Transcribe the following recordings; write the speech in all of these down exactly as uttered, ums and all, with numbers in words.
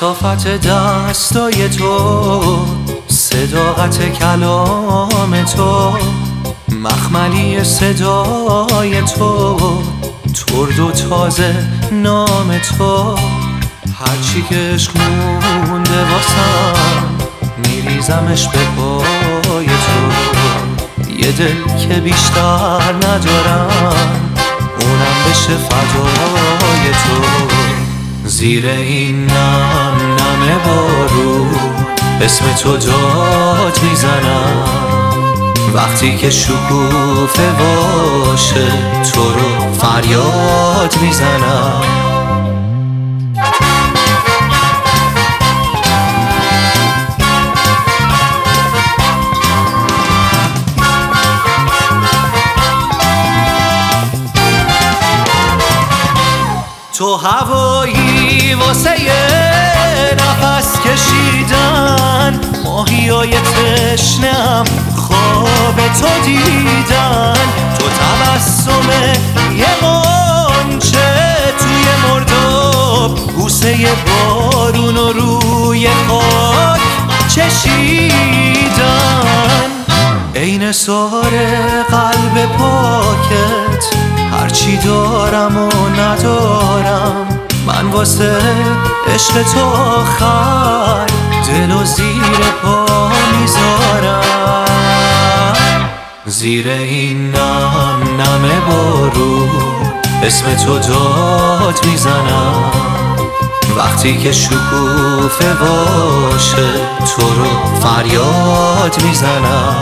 لطافت دستای تو، صداقت کلام تو، مخملی صدای تو، ترد و تازه نام تو. هرچی که عشق مونده واسم میریزمش به پای تو. یه دل که بیشتر ندارم اونم بشه فدای تو. زیر این نم نم بارون اسم تو داد میزنم، وقتی که شکوفه باشه تو رو فریاد میزنم. تو هوایی واسه نفس کشیدن، ماهیای تشنم خواب تو دیدن. تو تبسم یه غنچه توی مرداب، بوسه بارون و روی خاک چشیدن. ای نثار قلب پاکت، هرچی دارم و ندارم من واسه عشق تو آخر دل و زیر پا میذارم. زیر این نم نم بارون اسم تو داد میزنم، وقتی که شکوفه باشه تو رو فریاد میزنم.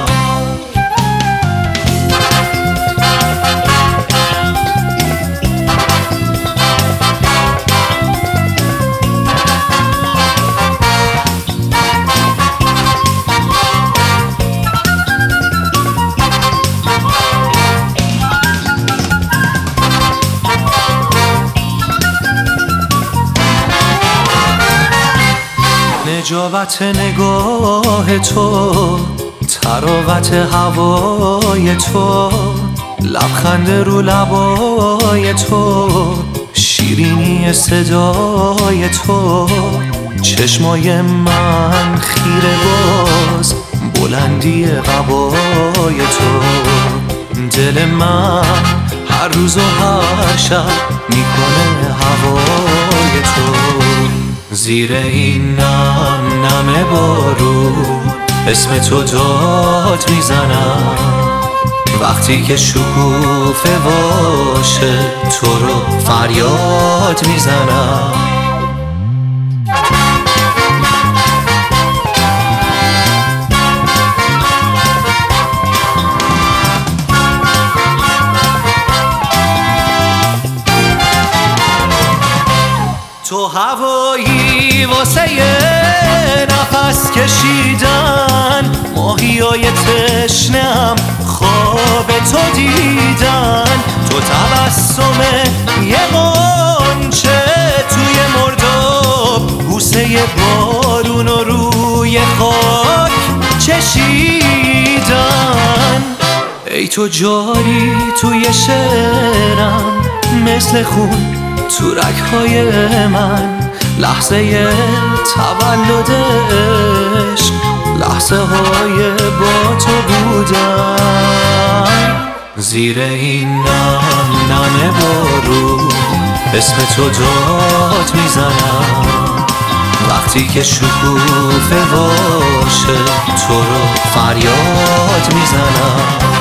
نجابت نگاه تو، تراوت هوای تو، لبخند رو لبای تو، شیرینی صدای تو. چشمای من خیره باز بلندی قبای تو. دل من هر روز و هر شب میکنه هوای تو. زیر این نم نم بارون اسم تو داد میزنم، وقتی که شکوفه باشه تو رو فریاد میزنم. تو هوایی واسه نفس کشیدن، ماهیای تشنم خواب تو دیدن. تو تبسم یه غنچه توی مرداب، بوسه بارون و روی خاک چشیدن. ای تو جاری توی شعرم مثل خون تو رگ‌های من، لحظه تولد عشق، لحظه های با تو بودن. زیر این نم نم بارون اسم تو داد میزنم، وقتی که شکوفه باشه تو رو فریاد میزنم.